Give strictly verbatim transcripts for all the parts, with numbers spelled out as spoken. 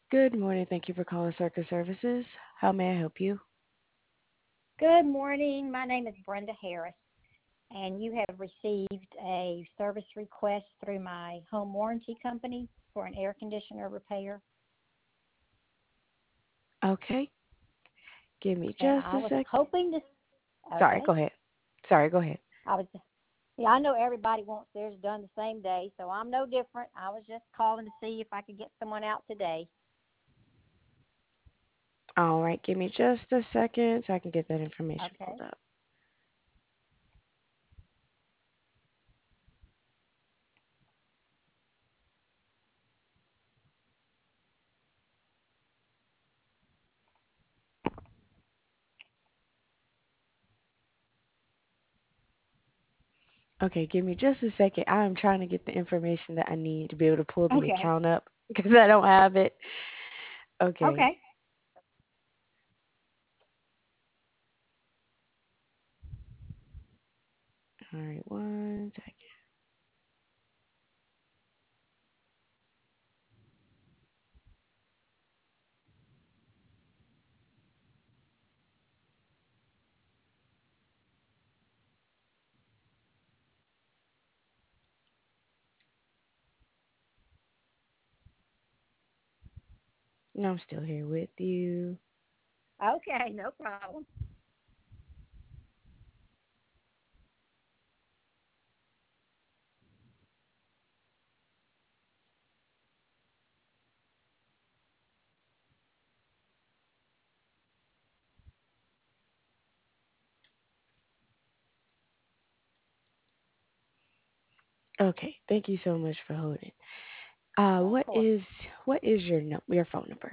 Good morning. Thank you for calling Circus Services. How may I help you? Good morning. My name is Brenda Harris, and you have received a service request through my home warranty company for an air conditioner repair. Okay. Give me And just I a was sec. hoping to, Sorry, okay, go ahead. Sorry, go ahead. I was, yeah, I know everybody wants theirs done the same day, so I'm no different. I was just calling to see if I could get someone out today. All right, give me just a second so I can get that information Okay. pulled up. Okay, give me just a second. I am trying to get the information that I need to be able to pull the Okay. account up because I don't have it. Okay. Okay. All right, one second. No, I'm still here with you. Okay. No problem. Okay, thank you so much for holding. Uh, Of what course. is what is your num your phone number?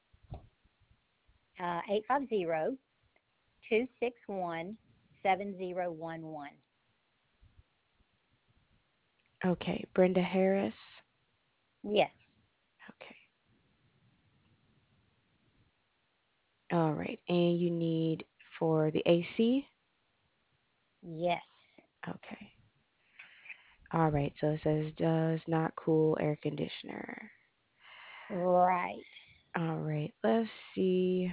Uh, eight five zero two six one seven zero one one. Okay, Brenda Harris. Yes. Okay. All right. And you need for the A C? Yes. Okay. All right. So it says does not cool air conditioner. Right. All right. Let's see.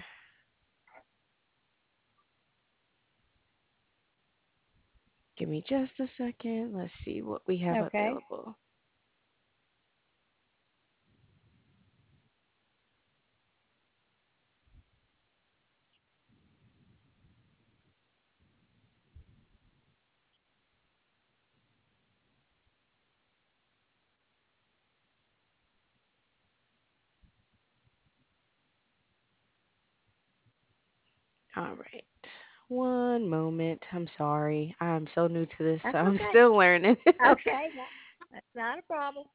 Give me just a second. Let's see what we have Okay. available. All right. One moment. I'm sorry. I'm so new to this, so That's I'm okay. still learning. Okay. That, that's not a problem.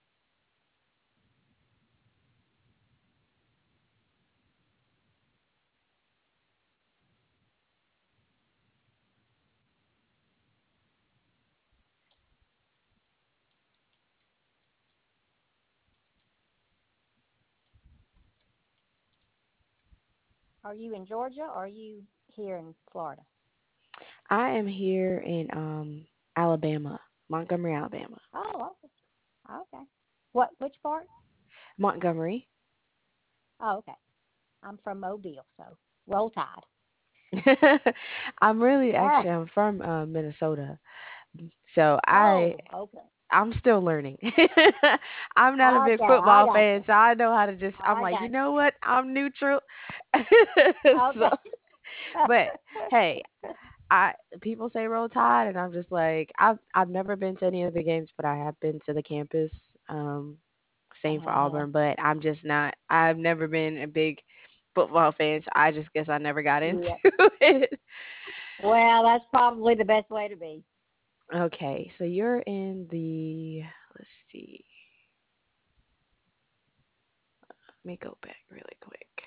Are you in Georgia or are you here in Florida? I am here in um Alabama, Montgomery, Alabama. Oh, okay. Okay. What? Which part? Montgomery. Oh, okay. I'm from Mobile, so roll tide. I'm really Ah. actually I'm from uh, Minnesota. So I Oh, okay. I'm still learning. I'm not a big Okay, I football got fan, you. so I know how to just I'm I like, you got know what? I'm neutral. you. So, Okay. but hey, I people say roll tide and I'm just like I've I've never been to any of the games, but I have been to the campus. Um same for Uh-huh. Auburn, but I'm just not I've never been a big football fan, so I just guess I never got into Yeah. it. Well, that's probably the best way to be. Okay, so you're in the let's see. Let me go back really quick.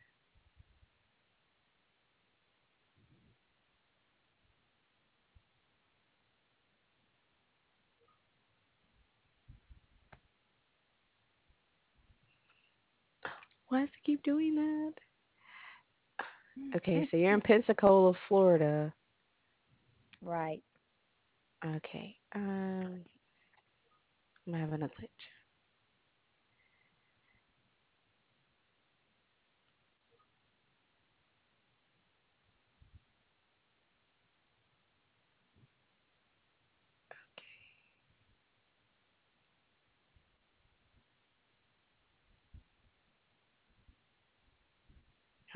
Why does it keep doing that? Okay, so you're in Pensacola, Florida. Right. Okay, um, I'm having a glitch.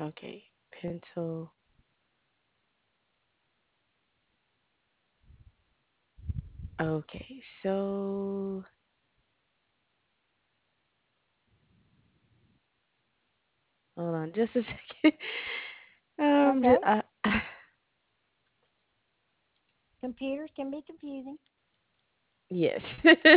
Okay. Pencil. Okay. So hold on just a second. um, Okay. ju- uh, Computers can be confusing. yes.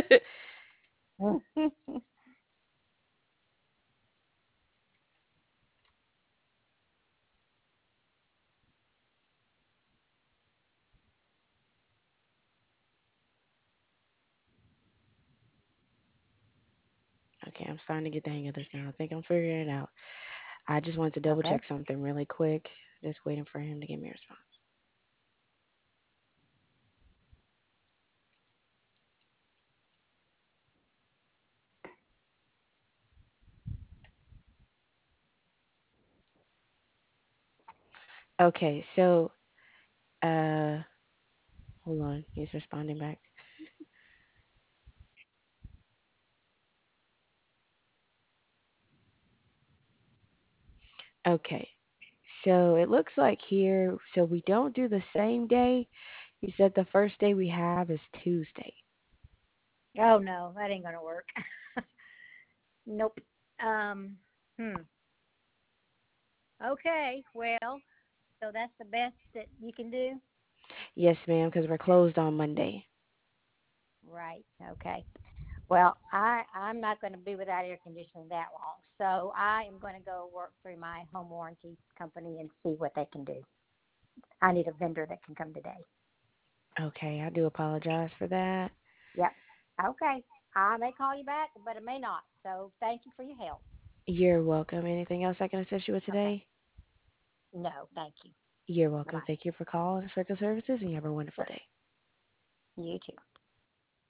Okay, I'm starting to get the hang of this now. I think I'm figuring it out. I just wanted to double Okay. check something really quick. Just waiting for him to give me a response. Okay, so uh hold on. He's responding back. Okay. So it looks like here, so we don't do the same day. He said the first day we have is Tuesday. Oh no, that ain't gonna work. Nope. Um. Hmm. Okay. Well, so that's the best that you can do. Yes, ma'am, because we're closed on Monday. Right. Okay. Well, I I'm not going to be without air conditioning that long, so I am going to go work through my home warranty company and see what they can do. I need a vendor that can come today. Okay, I do apologize for that. Yep. Okay. I may call you back, but it may not. So thank you for your help. You're welcome. Anything else I can assist you with Okay. today? No, thank you. You're Bye welcome. bye. Thank you for calling Circle Services, and you have a wonderful Sure. day. You too.